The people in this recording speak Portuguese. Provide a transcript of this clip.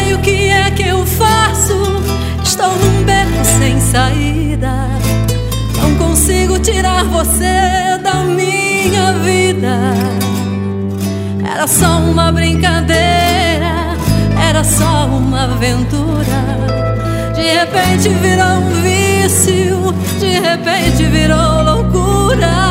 sei o que é que eu faço. Estou num beco sem saída. Não consigo tirar você da minha vida. Era só uma brincadeira, era só uma aventura. De repente virou um vício, de repente virou loucura.